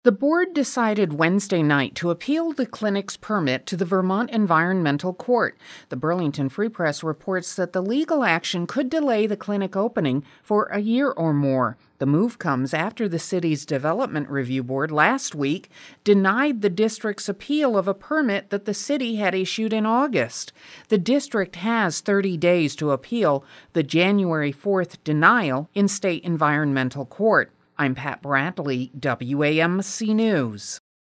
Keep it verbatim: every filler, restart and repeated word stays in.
The board decided Wednesday night to appeal the clinic's permit to the Vermont Environmental Court. The Burlington Free Press reports that the legal action could delay the clinic opening for a year or more. The move comes after the city's Development Review Board last week denied the district's appeal of a permit that the city had issued in August. The district has thirty days to appeal the January fourth denial in state environmental court. I'm Pat Bradley, W A M C News.